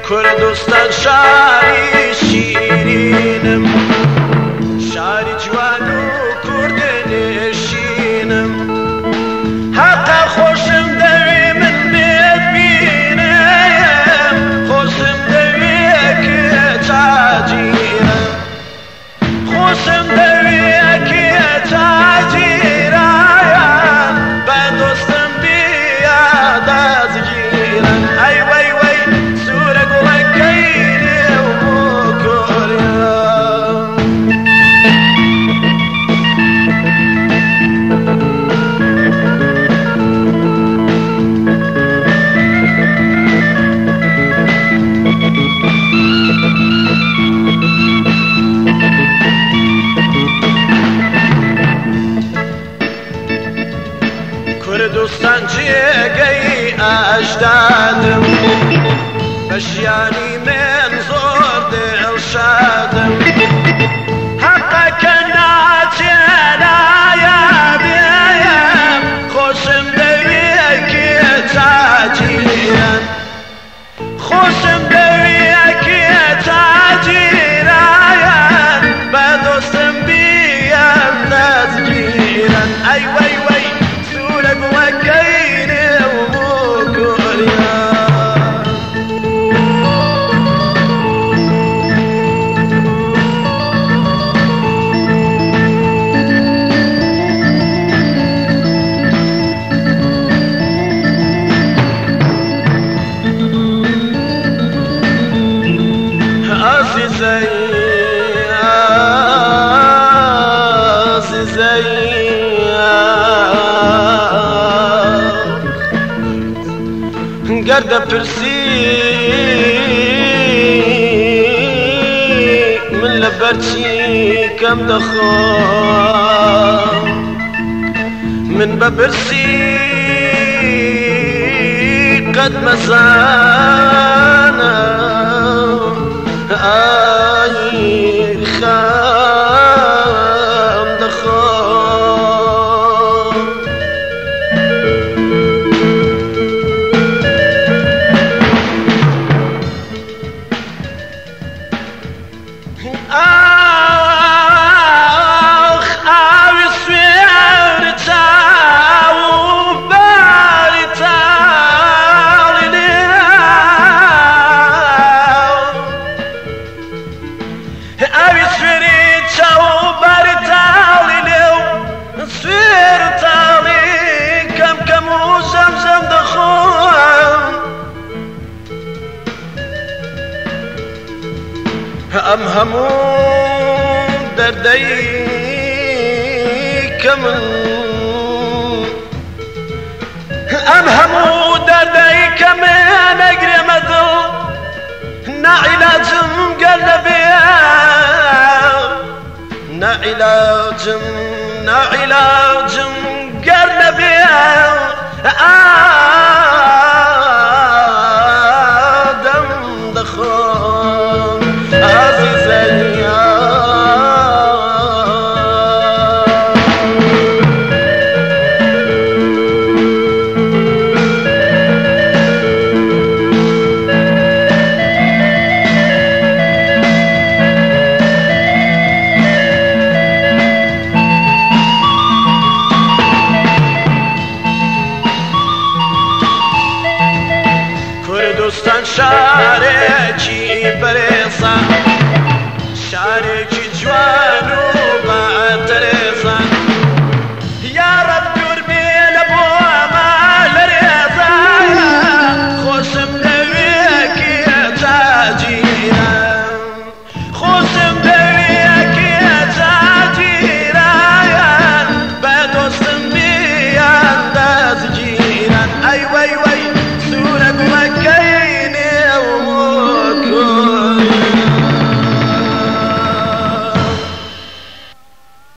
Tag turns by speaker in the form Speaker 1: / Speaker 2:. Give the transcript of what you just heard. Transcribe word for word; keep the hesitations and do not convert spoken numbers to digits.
Speaker 1: کوردستان شاری شیرینم، شاری جوان و کورد نشینم، حقا خوشم دوی من ببینم، خوشم دوی که تاجیرم، خوشم دوی که تاجیرم، با دوستم بیاد از گیرم. ای وی وی سوره گلکینه و مکریم، کوردستان جێگەی ئەجدادم، بەژیانی من زۆر دڵشادم، حەقەکە ناچێنایە بێم، خۆشم دەوێکێ تاجیران، خۆشم دەوێکێ تاجیران، بە دۆستم بیەم نەزگیران. ئەی وەی وەی سوورە گوڵەکەینێ و مۆکۆریان. عزیزەی عزیزەی گەر دەپرسی من لەبەرچی کەم دەخۆم، من بەبرسی قەت مەزانم، ئای خەم دەخۆم. ئاخ ئاوی سوێری چاو و باری تاڵی نێو، ئاوی سوێری چاو و باری تاڵی نێو، سوێر تاڵی کەم کەم و زەمزەم دەخۆم. ئەم هەموو دەردەی کە من، ئەم هەموو دەردەی کە من ئەگرێمە دڵ، ناعیلاجم گەر نەبێ، ناعیلاجم ناعیلاجم گەر نەبێ، ئادەم دەخۆم. عزیزەی کوردستان شارێکی بەرێزە، شارێکی جوان